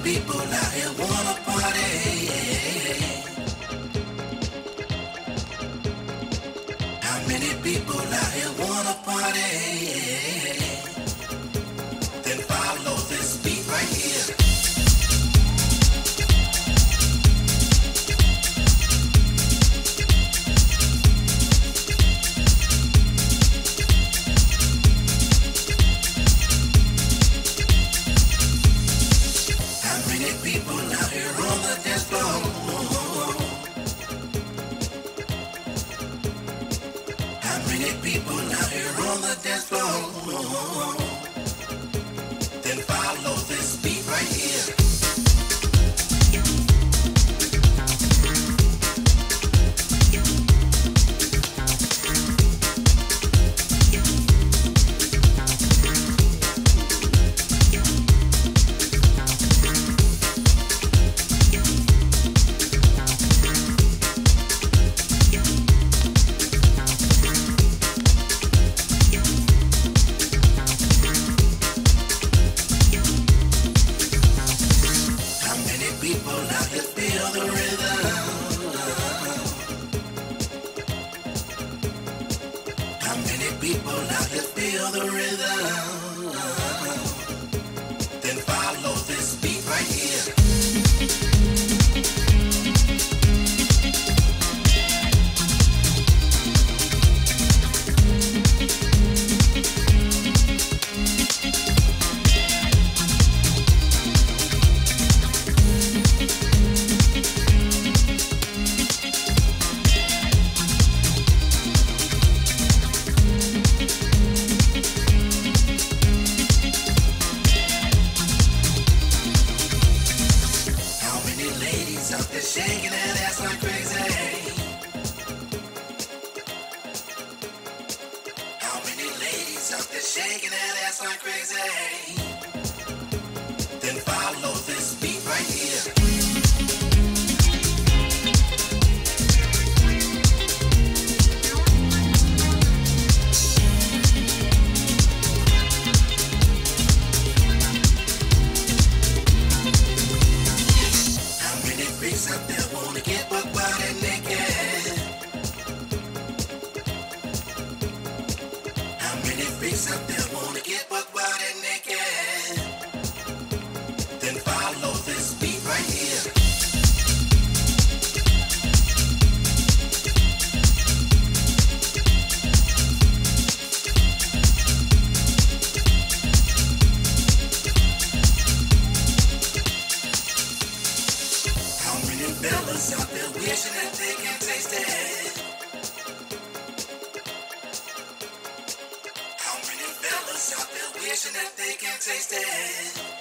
people out here wanna party? How many people out here wanna party? Then follow this beat right here. People out here on the dance floor. How many people out here on the dance floor? Then follow this beat right here. People out here feel the rhythm. How many people out here feel the rhythm? Then follow this beat right here. Out there shaking that ass like crazy. How many ladies out there shaking that ass like crazy? Then follow this beat right here. Out there wanna get buck body naked. How many freaks out there wanna get buck body naked? Then follow this beat right here. Fellas out there wishing that they can taste it. How many fellas out there wishing that they can taste it?